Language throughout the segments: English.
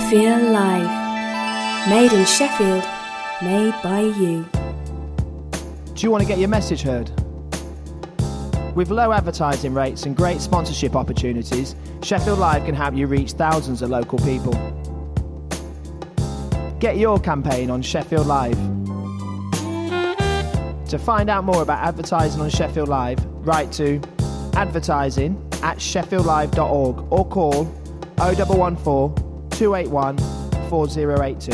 Feel Live. Made in Sheffield, made by you. Do you want to get your message heard? With low advertising rates and great sponsorship opportunities, Sheffield Live can help you reach thousands of local people. Get your campaign on Sheffield Live. To find out more about advertising on Sheffield Live, write to advertising@sheffieldlive.org or call 0114 281 4082.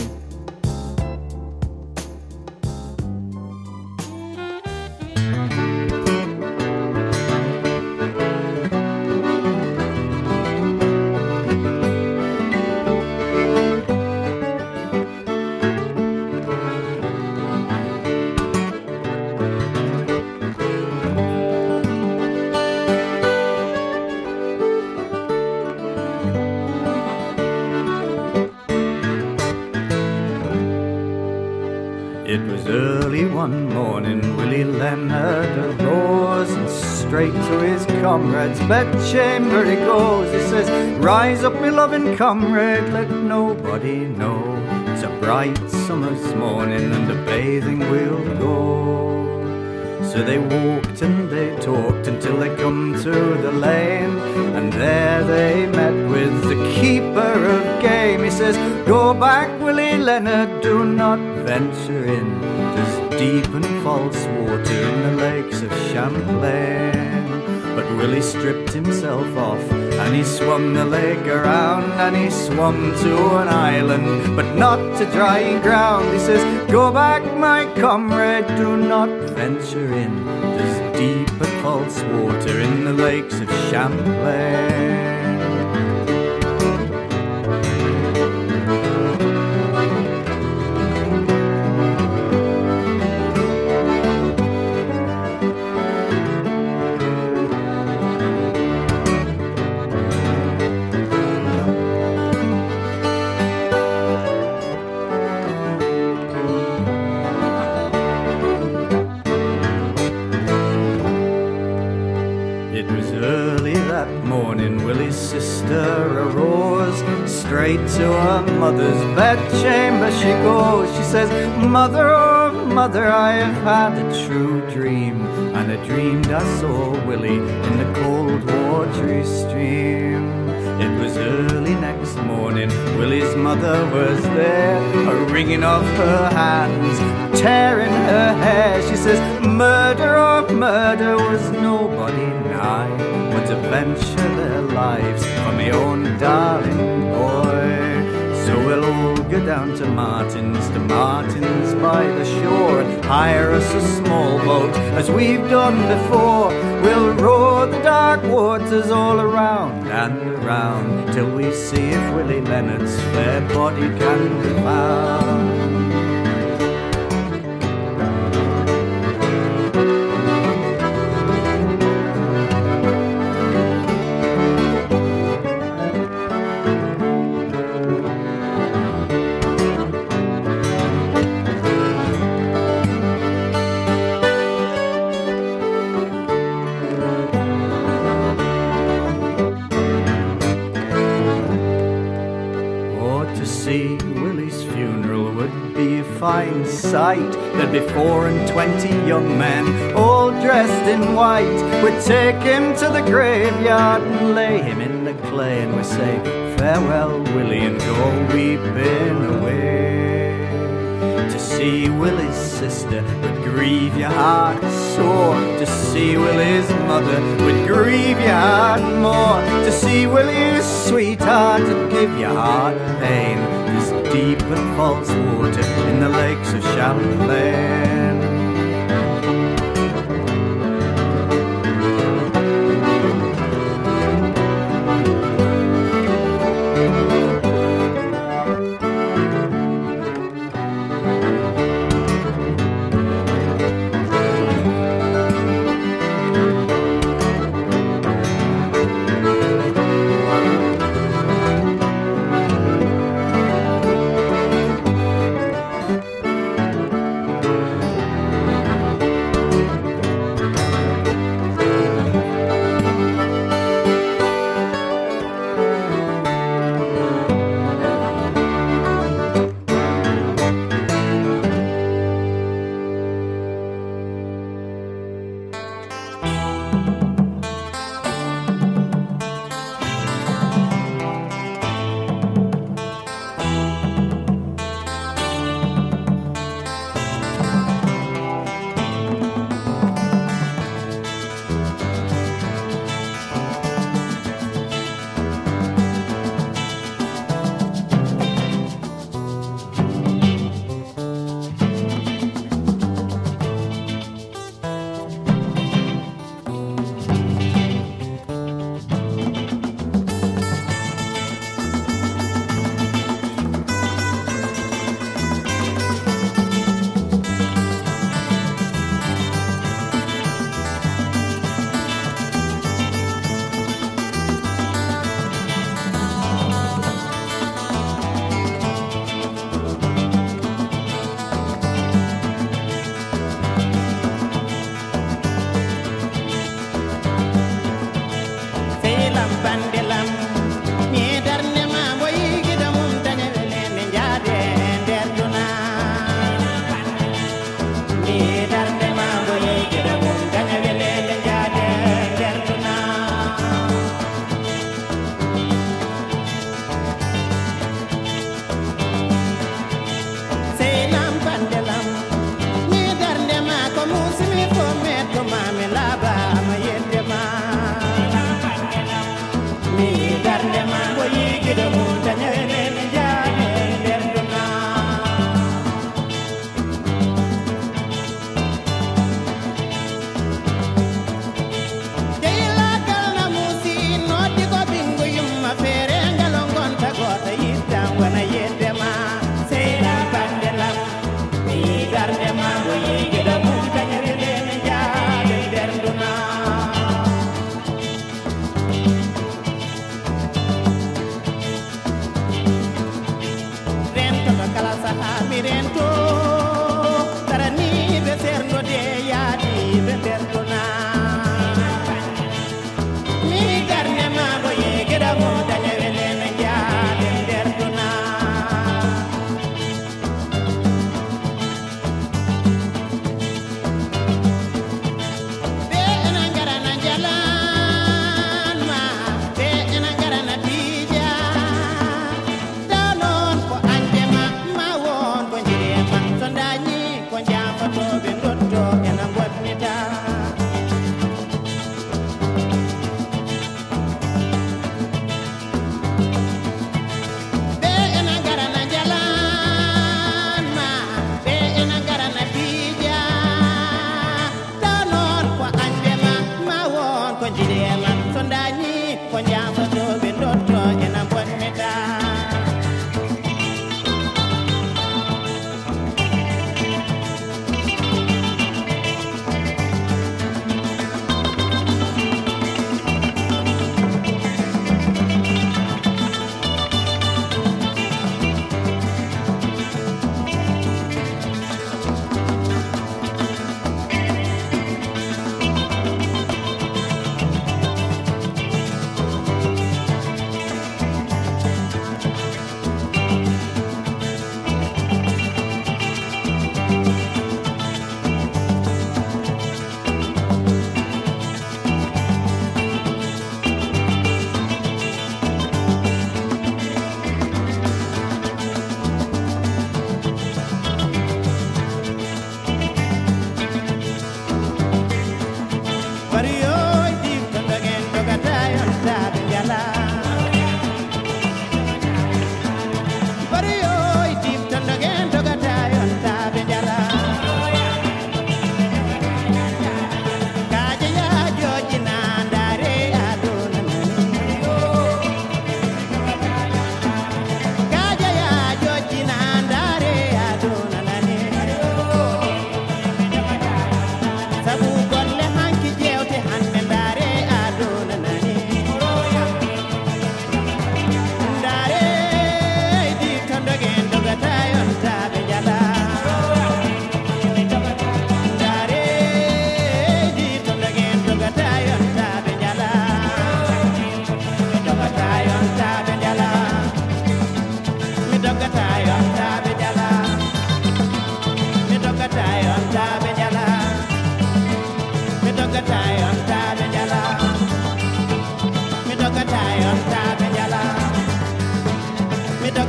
It was early one morning, Willie Leonard arose, and straight to his comrade's bedchamber he goes. He says, "Rise up, me loving comrade, let nobody know. It's a bright summer's morning and a bathing we'll go." So they walked and they talked until they come to the lane, and there they met with the keeper of game. He says, "Go back, Willie Leonard, do not venture in. There's deep and false water in the lakes of Champlain." But Willie stripped himself off and he swum the lake around, and he swum to an island, but not to dry ground. He says, "Go back, my comrade, do not venture in. There's deep and false water in the lakes of Champlain." Willie's sister arose, straight to her mother's bedchamber she goes. She says, "Mother, oh mother, I have had a true dream, and I dreamed I saw Willie in the cold watery stream." It was early next morning, Willie's mother was there, wringing off her hands, tearing her hair. She says, "Murder, oh murder, was nobody nigh, but to venture their lives for me own darling boy. So we'll all go down to Martin's by the shore, and hire us a small boat as we've done before. We'll roar the dark waters all around and around, till we see if Willie Leonard's fair body can be found." Fine sight, there'd be 24 young men, all dressed in white. We'd take him to the graveyard and lay him in the clay, and we say, "Farewell, Willie, and go weeping away." To see Willie's sister would grieve your heart sore. To see Willie's mother would grieve your heart more. To see Willie's sweetheart would give your heart pain. There's deep and false water in the lakes of Champlain.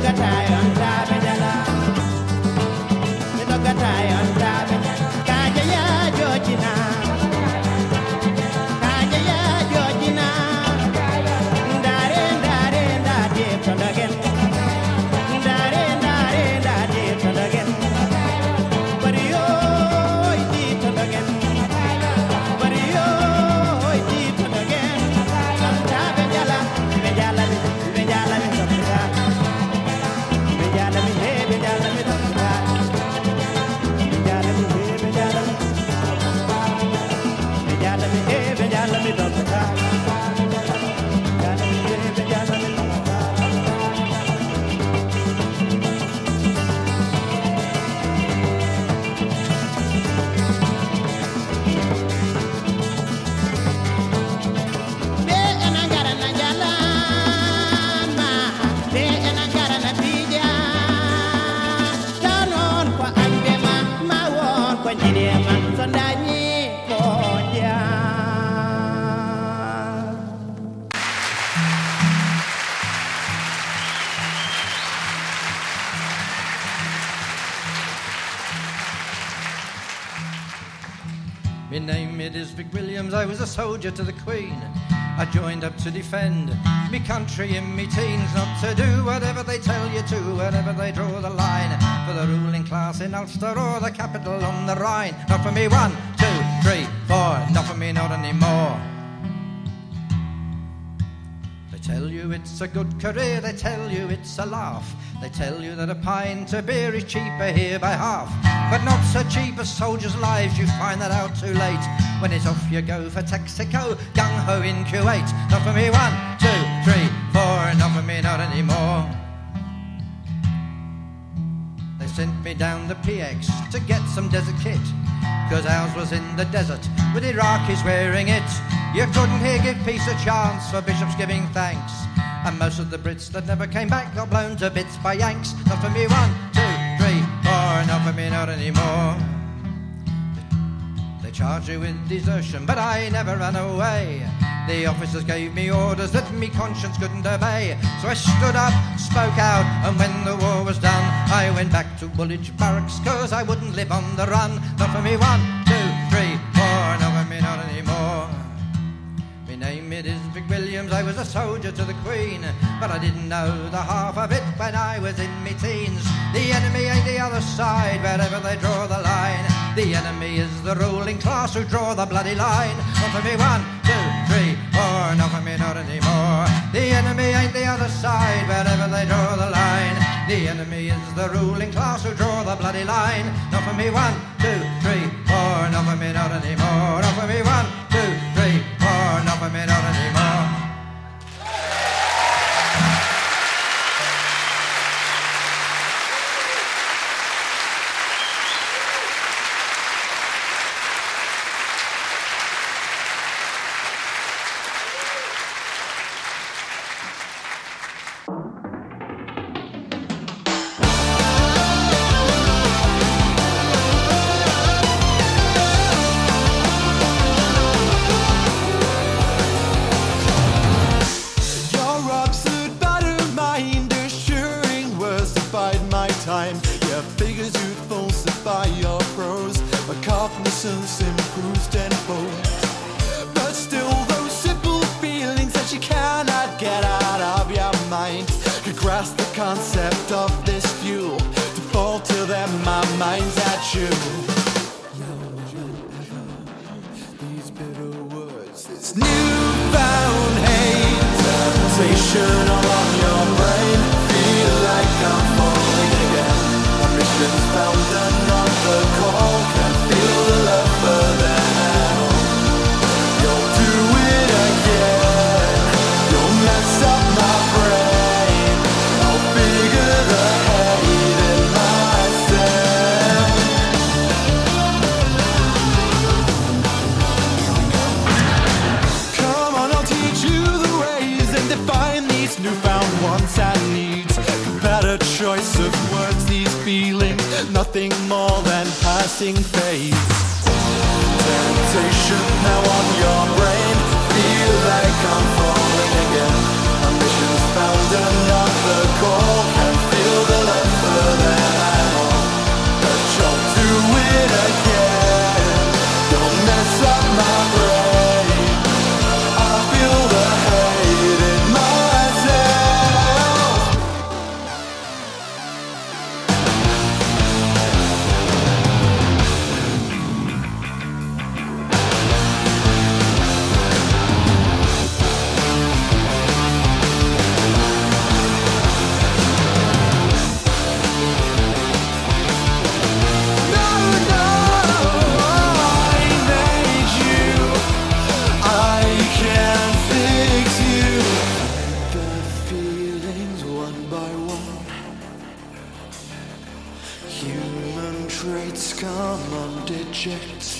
My name it is Vic Williams, I was a soldier to the Queen. I joined up to defend me country in me teens, not to do whatever they tell you to, wherever they draw the line, for the ruling class in Ulster or the capital on the Rhine. Not for me 1, 2, 3, 4, not for me not anymore. They tell you it's a good career, they tell you it's a laugh. They tell you that a pint of beer is cheaper here by half, but not so cheap as soldiers' lives. You find that out too late, when it's off you go for Texaco, gung-ho in Kuwait. Not for me 1, 2, 3, 4, not for me not anymore. They sent me down the PX to get some desert kit, 'cause ours was in the desert with Iraqis wearing it. You couldn't here give peace a chance for bishops giving thanks, and most of the Brits that never came back got blown to bits by Yanks. Not for me 1, 2, 3, 4, not for me not anymore. They charge you with desertion, but I never ran away. The officers gave me orders that me conscience couldn't obey. So I stood up, spoke out, and when the war was done, I went back to Woolwich Barracks, 'cause I wouldn't live on the run. Not for me 1, 2, 3, 4, not for me not anymore. My name it is Vic Williams, I was a soldier to the Queen, but I didn't know the half of it when I was in me teens. The enemy ain't the other side, wherever they draw the line. The enemy is the ruling class who draw the bloody line. Not for me 1, 2, 3, 4, not for me not anymore. The enemy ain't the other side, wherever they draw the line. The enemy is the ruling class who draw the bloody line. Not for me 1, 2, 3, 4, not for me not anymore. Not for me 1, 2, 3, 4, not for me not anymore. Improved tenfold, but still those simple feelings that you cannot get out of your mind could grasp the concept of this fuel to fall till then my mind's at you. These bitter words, this newfound hate, temptation all on your brain, feel like I'm falling again. My mission's found another call, can feel the love further now. You'll do it again, you'll mess up my brain. I'll figure the hate in myself. Come on, I'll teach you the ways and define these newfound wants and needs. A better choice of words, these feelings, nothing more than passing phase. Temptation now on your brain, feel like I'm falling again. Ambition's found another call, can feel by one. Human traits come undetected.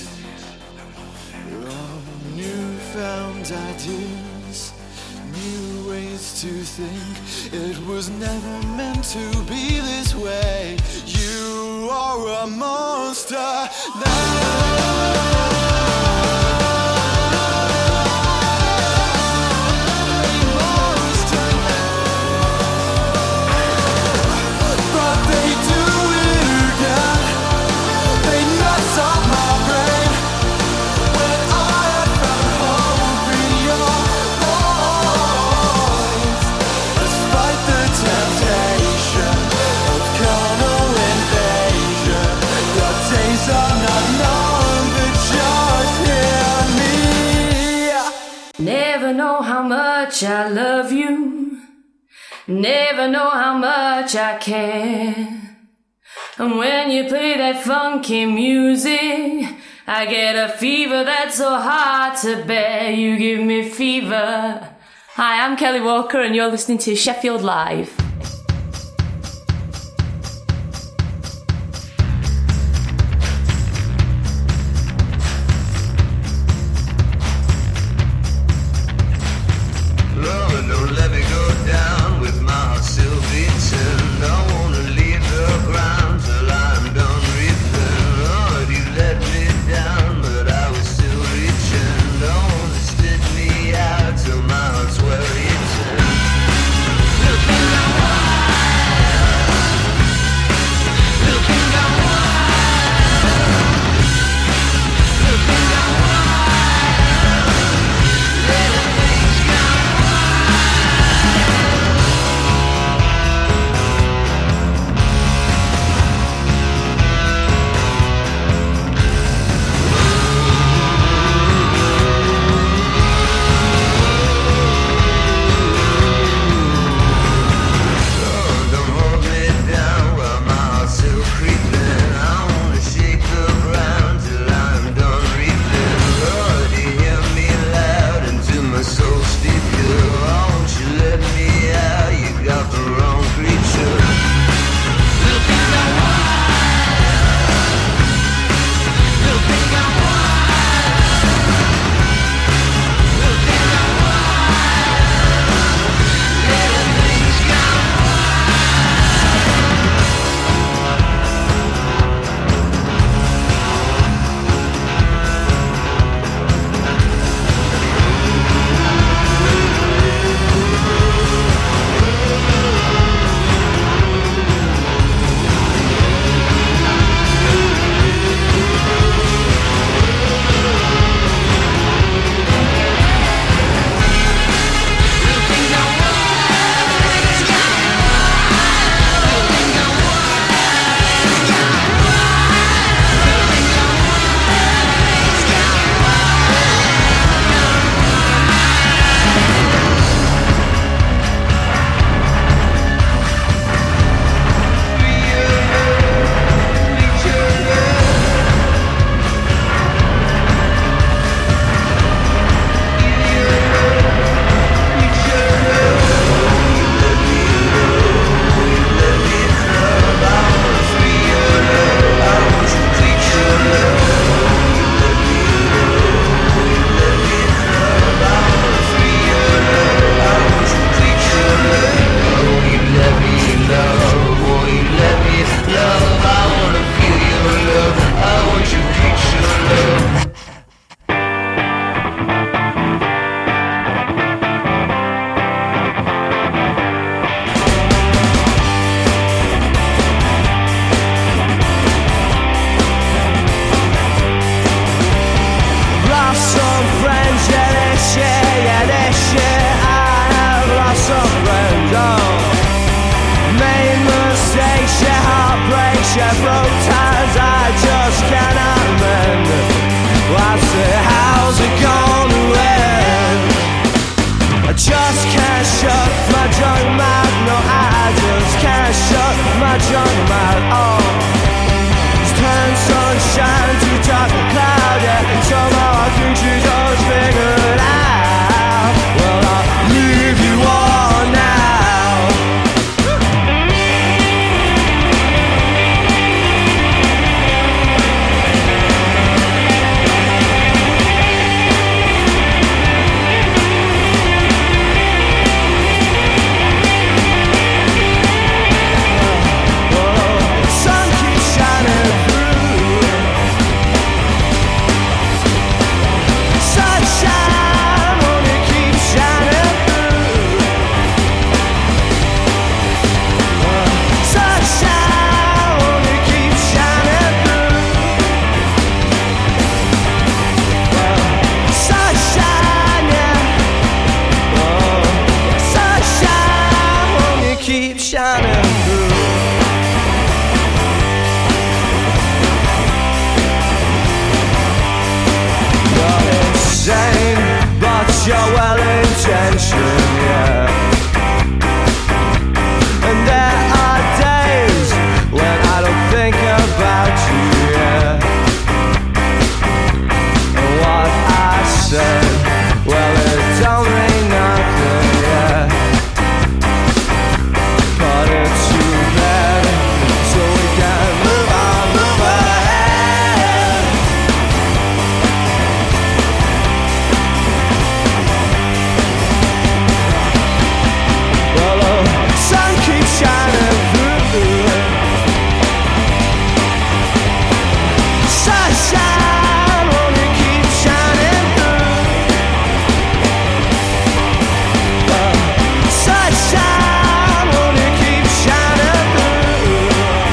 Newfound ideas, new ways to think. It was never meant to be this way. You are a monster now. Never know how much I love you. Never know how much I care. And when you play that funky music, I get a fever that's so hard to bear. You give me fever. Hi, I'm Kelly Walker and you're listening to Sheffield Live. shining through. You're insane, but you're well-intentioned, yeah. And there are days when I don't think about you, yeah. And what I said, well, it don't mean nothing, yeah. But it's too bad, so we can move on, move ahead. Well, the sun keeps shining through. Sunshine, won't you keep shining through? Sunshine, won't you keep shining through?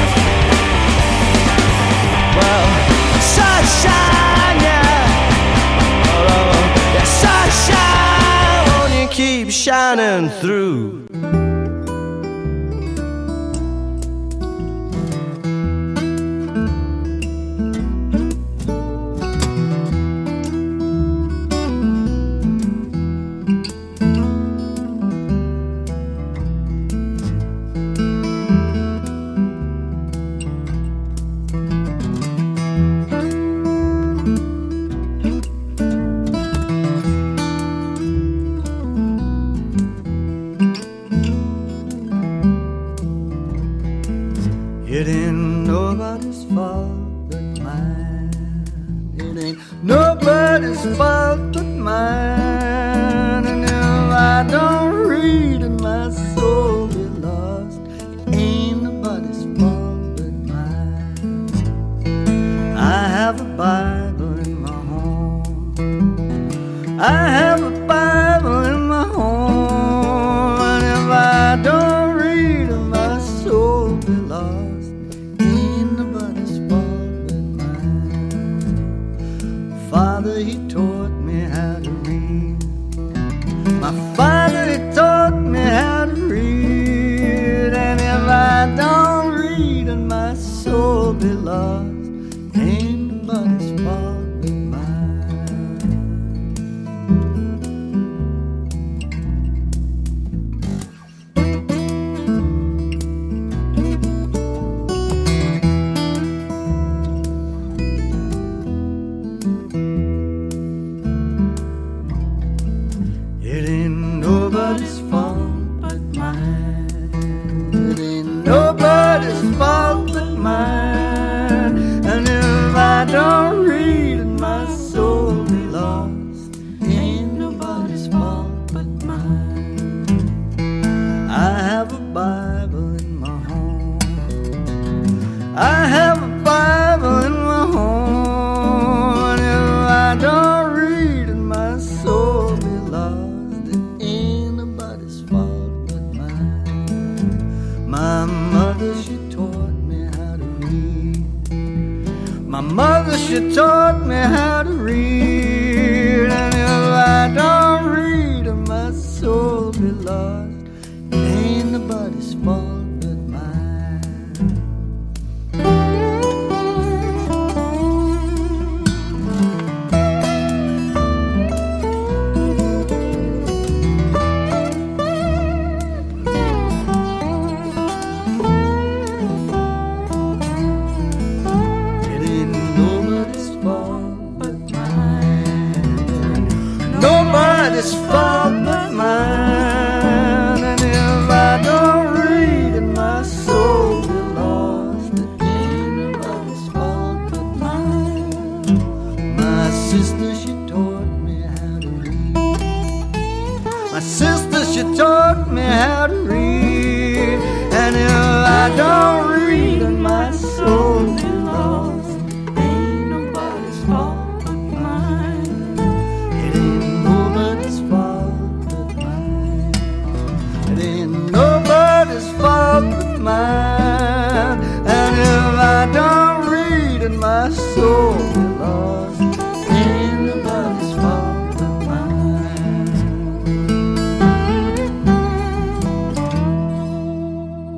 Well, sunshine, yeah. Oh, yeah, sunshine, won't you keep shining through? It ain't nobody's fault but mine. It ain't nobody's fault but mine. And if I don't read and my soul be lost, it ain't nobody's fault but mine. I have a Bible in my home. I have a Bible in my home. And if I don't read and my soul be lost, Father, he taught me how to read. My father, he taught me how to read. And if I don't read and my soul be lost, ain't nobody's fault but mine. It ain't nobody's fault but mine. It ain't nobody's fault but mine. And if I don't read and my soul be lost, ain't nobody's fault but mine. I have a Bible in my home. I have a Bible in my home. And if I don't read and my soul be lost, my mother, she taught me how to read. My mother, she taught me how to read. And if I don't read and my soul be lost, ain't nobody's fault but mine. Nobody's fault but mine. And if I don't read and my soul be lost, it ain't nobody's fault but mine. My sister, she taught me how to read. My sister, she taught me how to read. And if I don't read and my soul be lost, it ain't nobody's fault. Nobody's fault but mine. And if I don't read and my soul be lost, ain't nobody's fault but mine.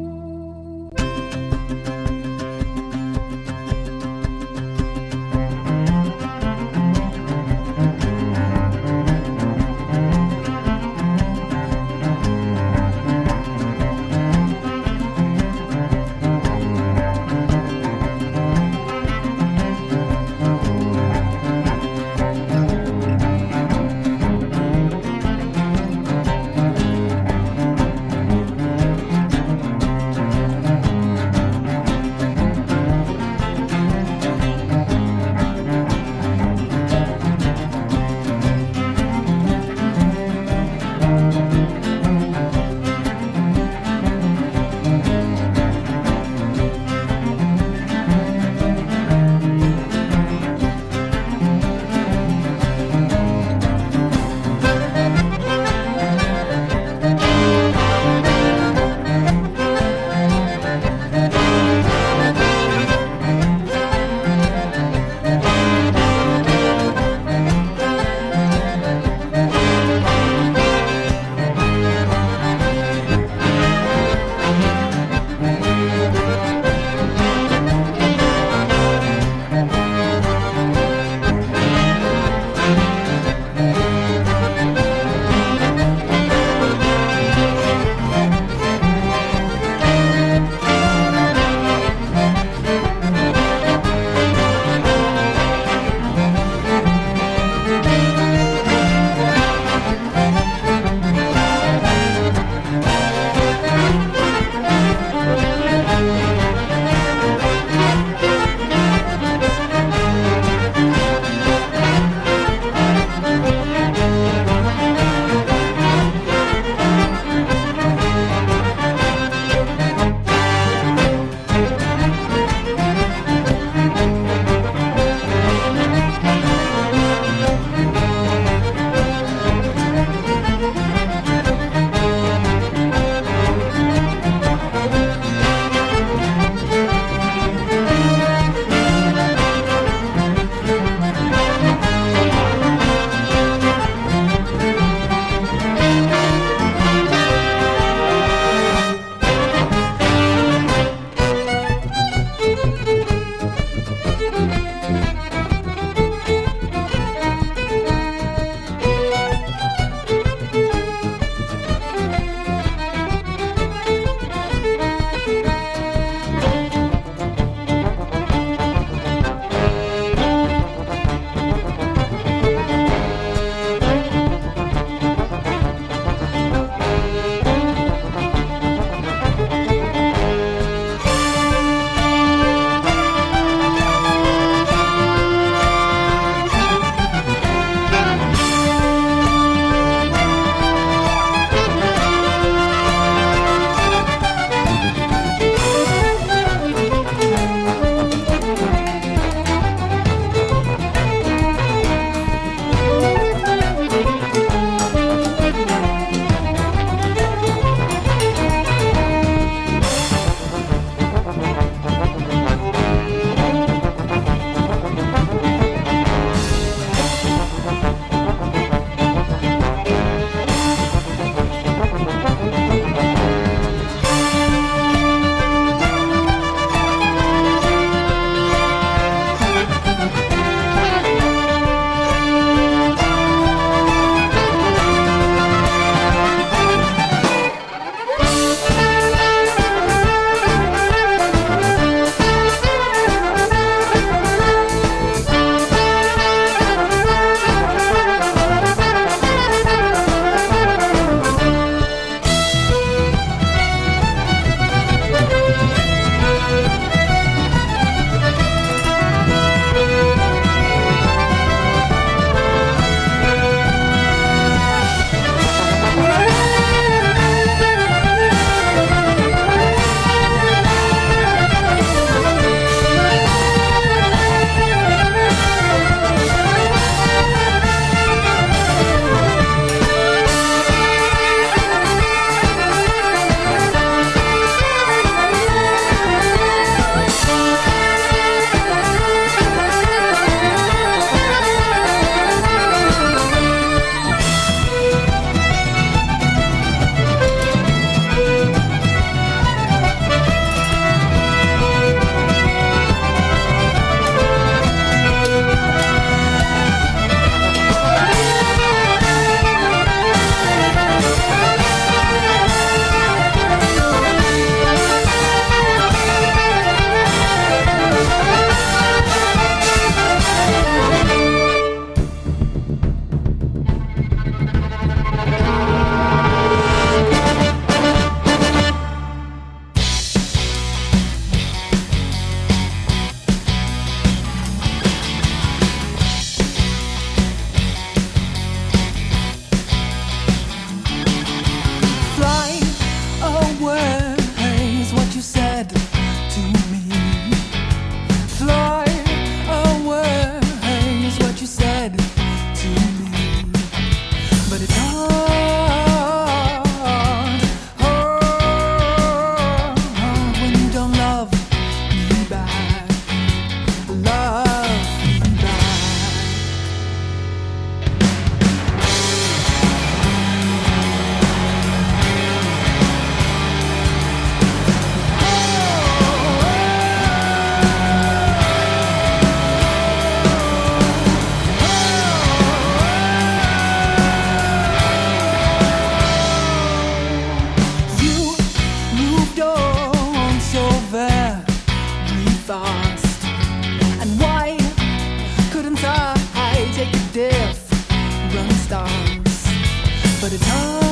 don't so very fast? And why couldn't I take a different stance? But it's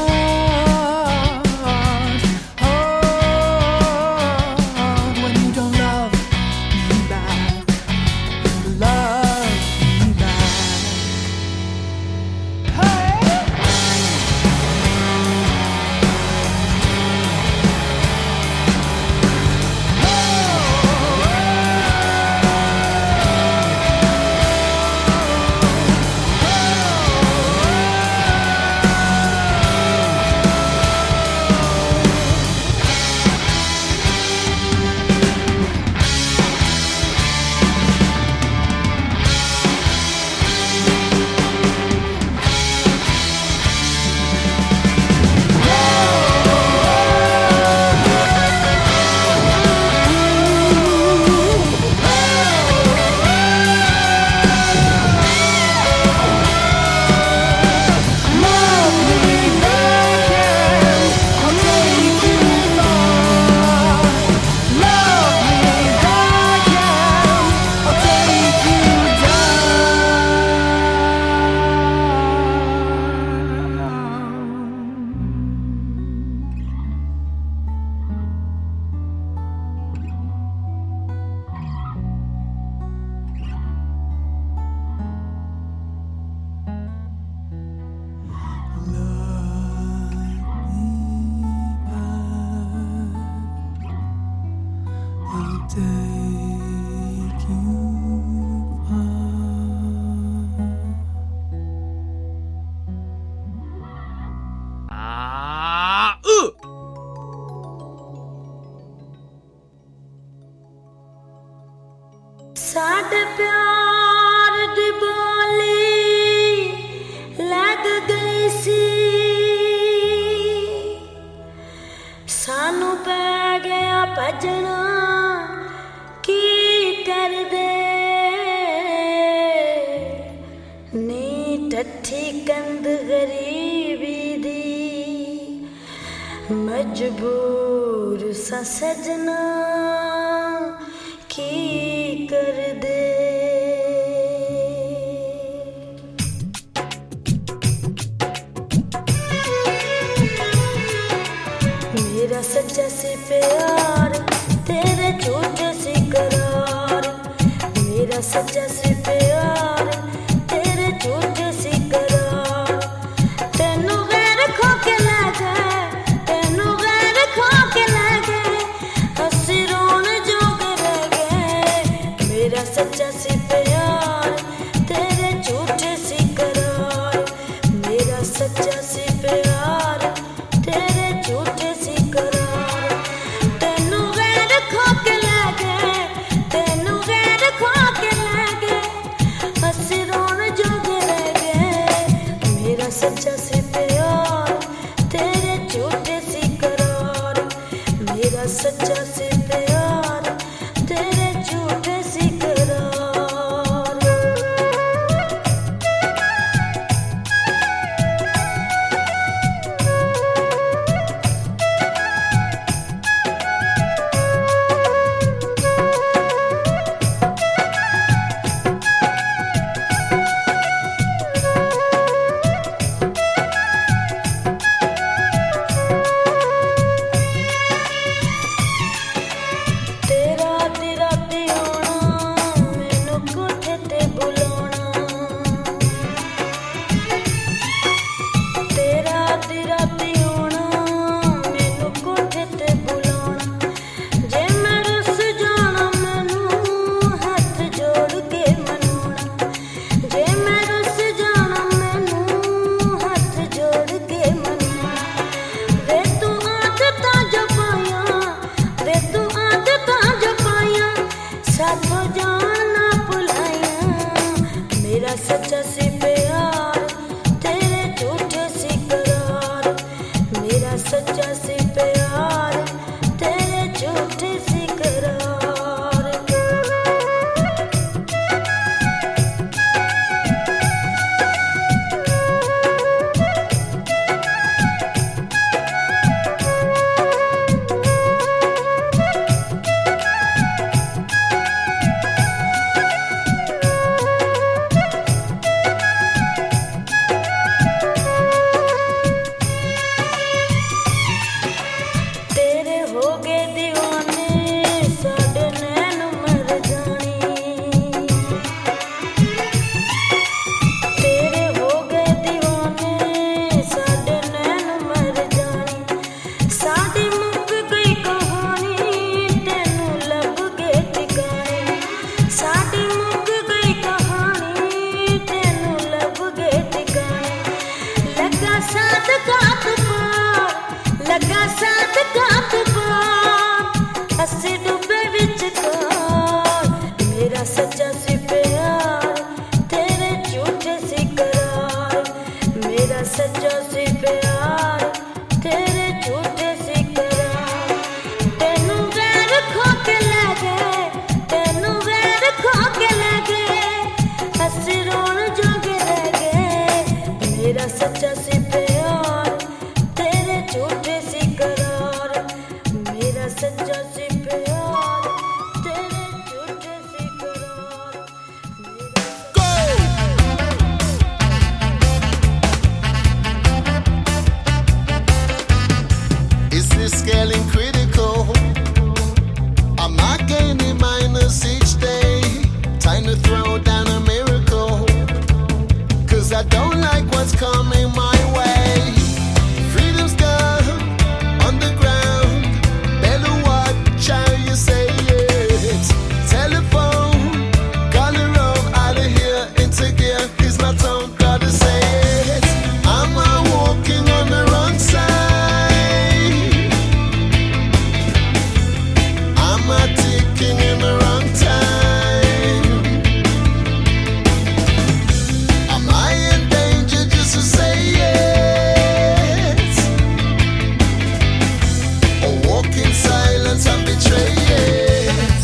hard when you don't love me back. Love me back. Hey! साडे प्यार दी बोली लग गई सी, सानू पै गया भजना की कर दे नी टठी कंद गरीबी दी, मजबूर सा सजना की कर दे। मेरा सच्चा सी प्यार तेरे झूठे सी करार, मेरा सच्चा सी प्यार तेरे झूठे सी करार, तेनू गैर खो के ले गए, तेनू गैर खो के ले गए, हंसी रोन जोग रह गए। मेरा सच्चा सी प्यार तेरे झूठे सी करार, मेरा सच्चा सी प्यार तेरे झूठे सी करार, तेनू गैर खो के ले गए, तेनू गैर खो के ले गए, हंसी रोन जोग रह गए। मेरा सच्चा सी प्यार तेरे झूठे सी करार, मेरा सच्चा सी प्यार तेरे झूठे सी करार। सच्चा सी प्यार तेरे झूठे सी करार Is this getting critical? Am I gaining minus each day? Time to throw down a miracle, 'cause I don't like what's coming my way. Freedom's gone underground. Better watch how you say it. Telephone, calling room out of here into gear. Is my tone, gotta say it. Am I walking on the wrong side? Am I ticking in the wrong time? Am I in danger just to say yes? Or walk in silence and betray it?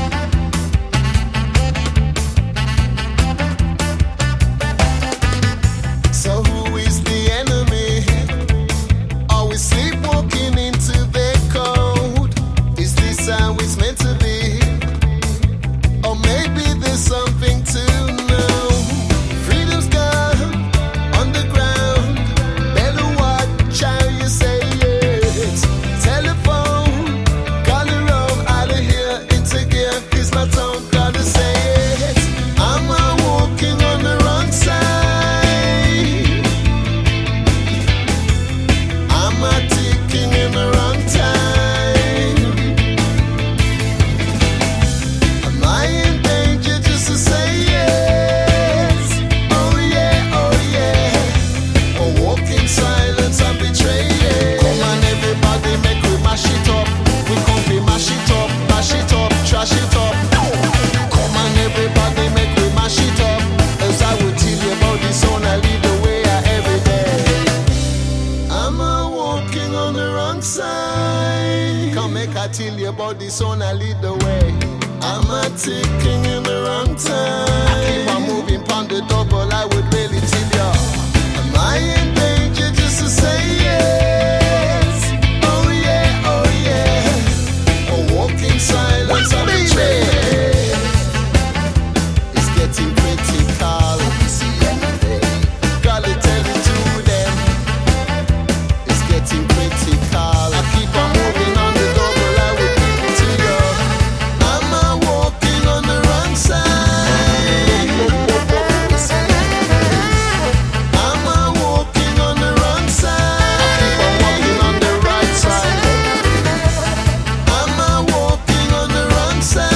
So who is the enemy? Are we sleepwalking into their code? Is this how it's meant to be? Or maybe there's something to know. Freedom's gone underground. Better watch how you say it. Telephone, calling room out of here into gear. Is my tone, gotta say it. Am I walking on the wrong side? Am I ticking in the wrong time? Am I in danger just to say yes? Oh yeah, oh yeah. Or walk in silence and betray it. Come on everybody, make we mash it up. We come to mash it up, trash it up. Come on everybody, make we mash it up. As I will tell you about this on, I lead the way every day. Am I walking on the wrong side? Come make I tell you about this on, I lead the way. Am I ticking in the wrong time? I keep on moving pound the double, I would really tell ya. Am I in danger just to say yes? Oh yeah, oh yeah. Or walk in silence and betray it. It's getting critical. Gotta tell it to them. It's getting critical. I keep on moving on the double, I will give it to you. Am I walking on the wrong side? Am I walking on the wrong side? I keep on walking on the right side. Am I walking on the wrong side?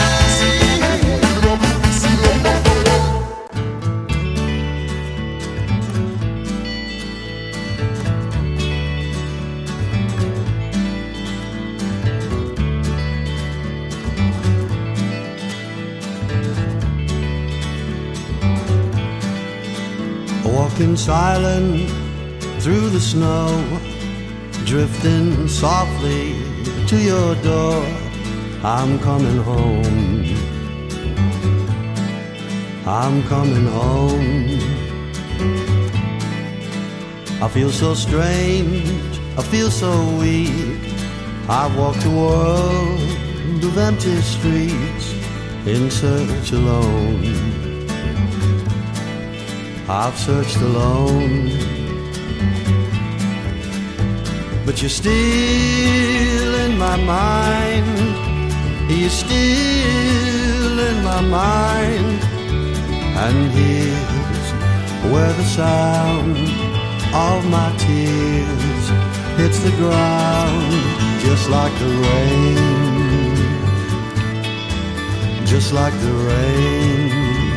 Walking silent through the snow, drifting softly to your door. I'm coming home. I'm coming home. I feel so strange, I feel so weak. I've walked a world of empty streets in search alone. I've searched alone, but you're still in my mind. You're still in my mind. And here's where the sound of my tears hits the ground, just like the rain, just like the rain.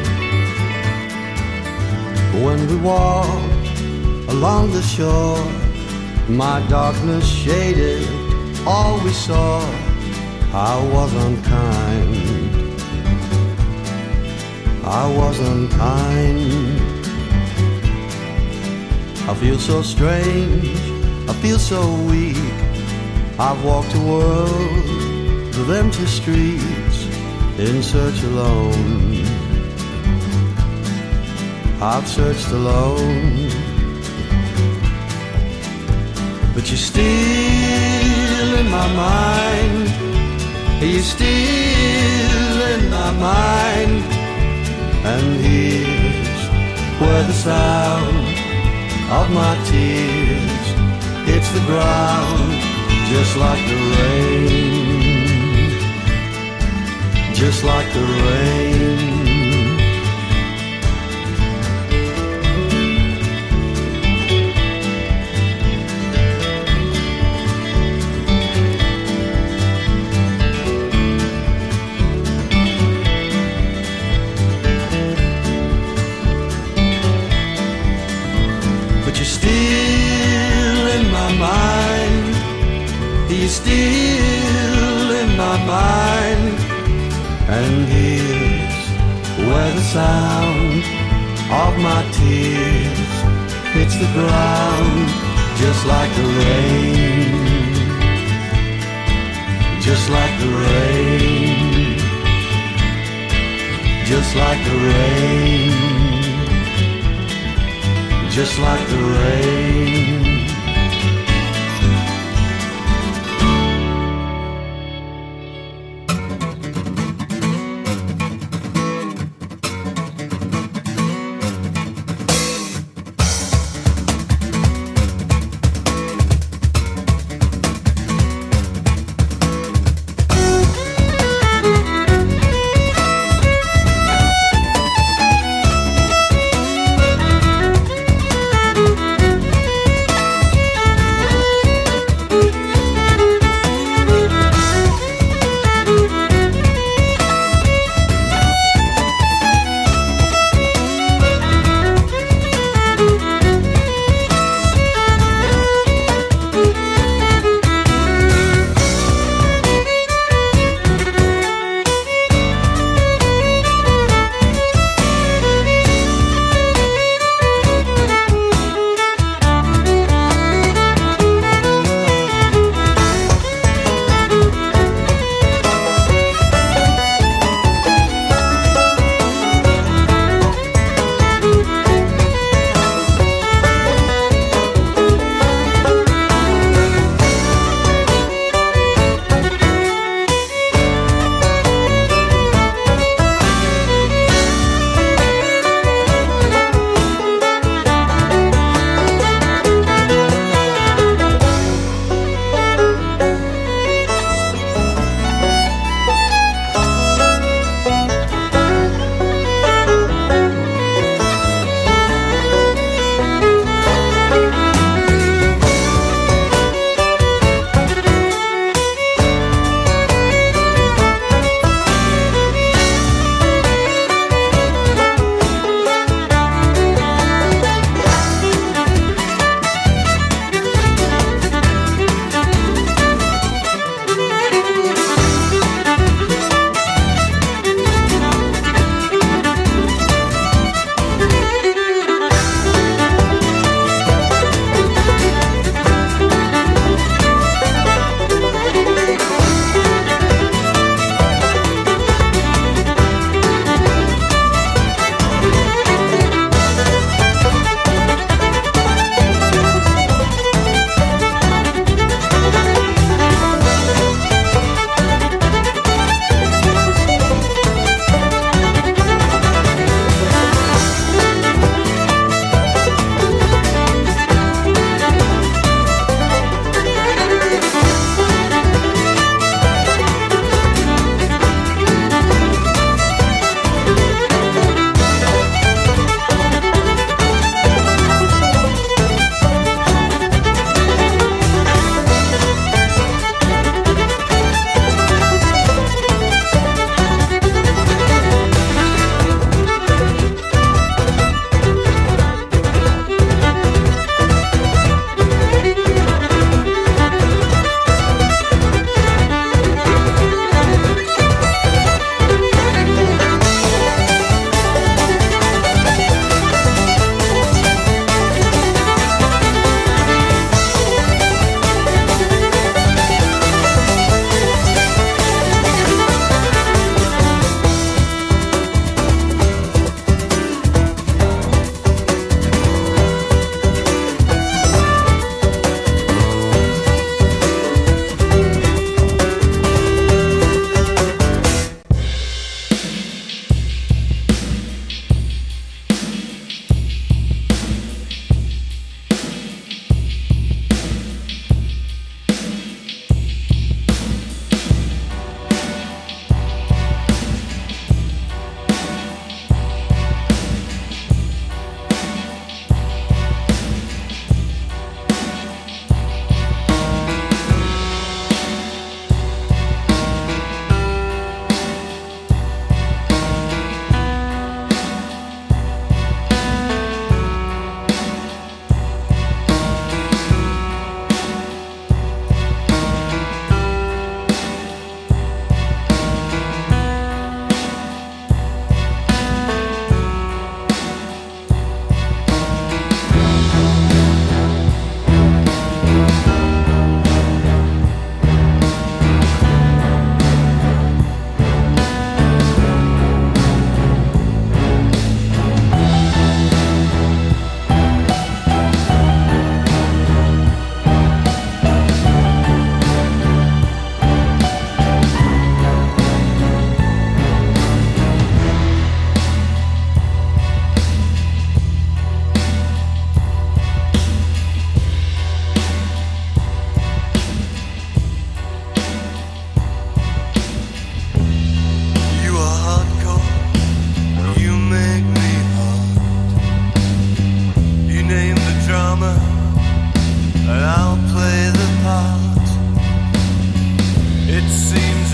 When we walked along the shore, my darkness shaded all we saw. I was unkind, I was unkind. I feel so strange, I feel so weak. I've walked a world of empty streets in search alone. I've searched alone, but you're still in my mind. Be still in my mind, and here's where the sound of my tears hits the ground, just like the rain, just like the rain. He's still in my mind, and here's where the sound of my tears hits the ground, just like the rain, just like the rain, just like the rain, just like the rain.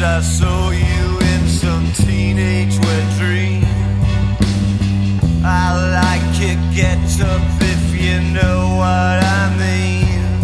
I saw you in some teenage wet dream. I like your get up if you know what I mean.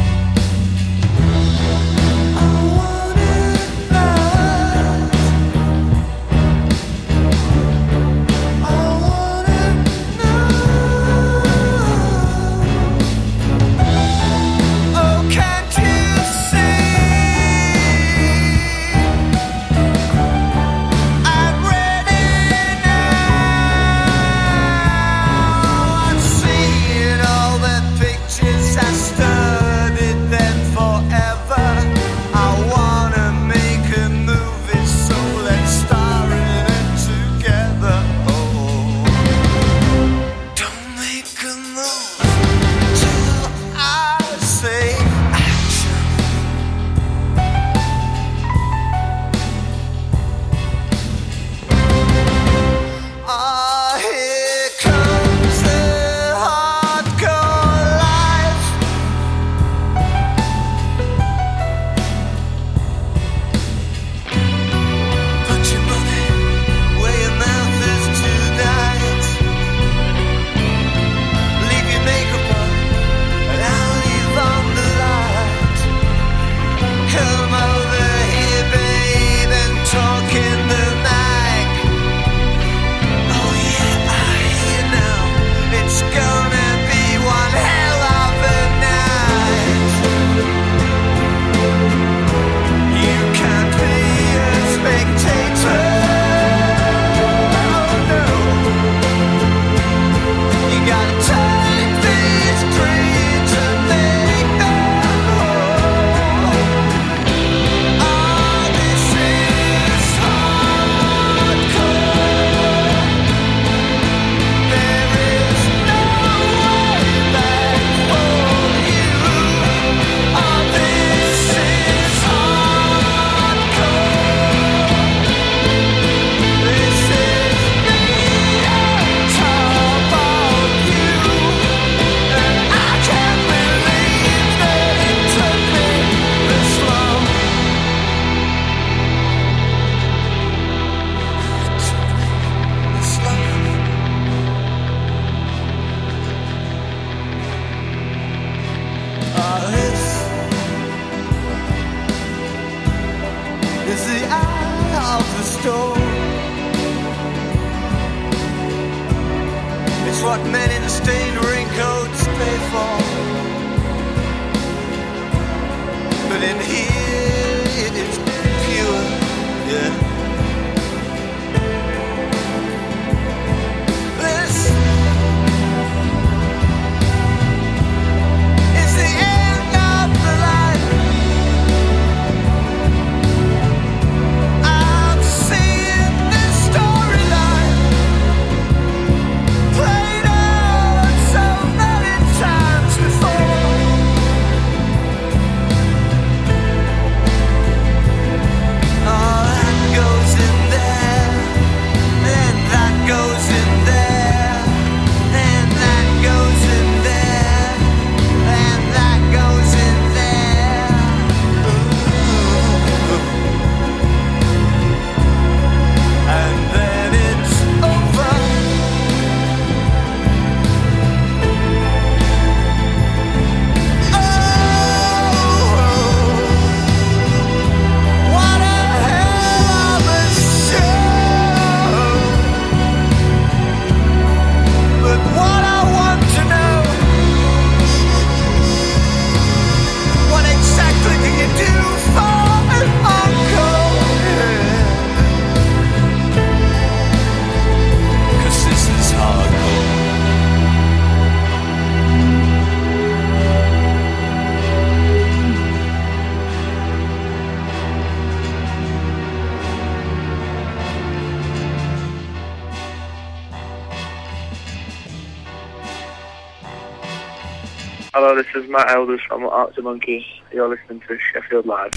Hello, this is Matt Elders from Arctic Monkeys. You're listening to Sheffield Live.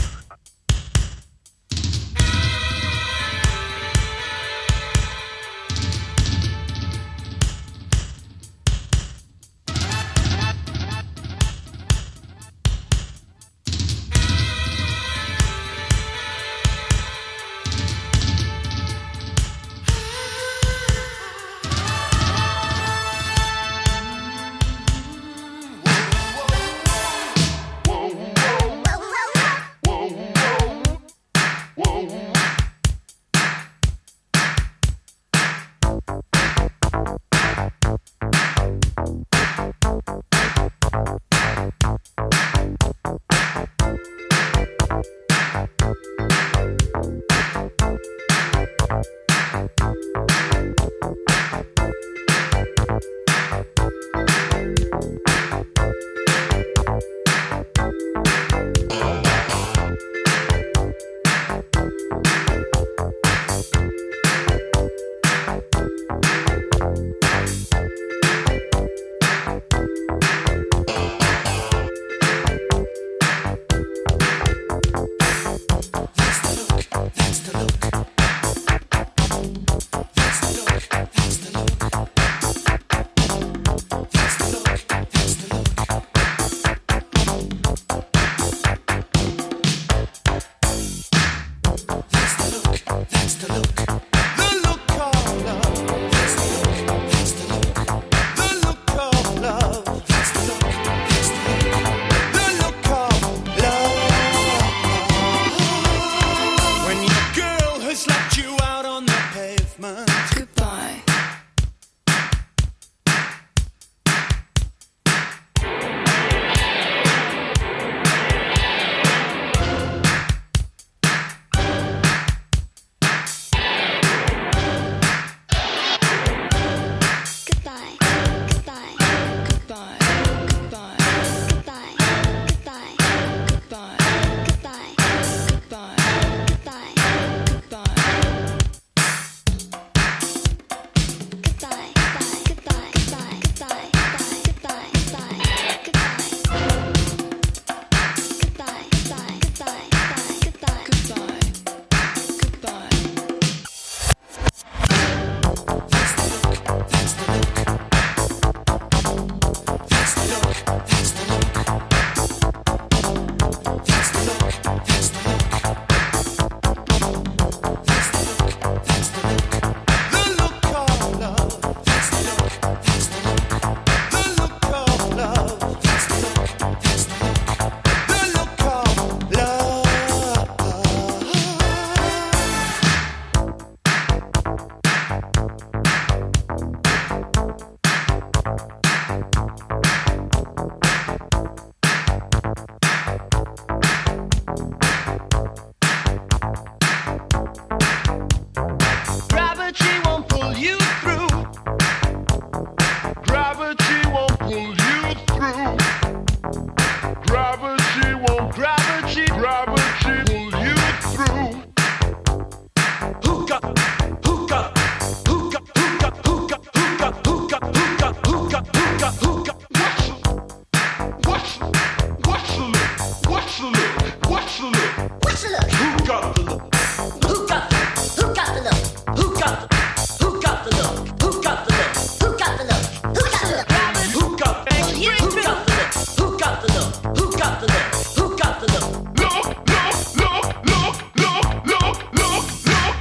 slept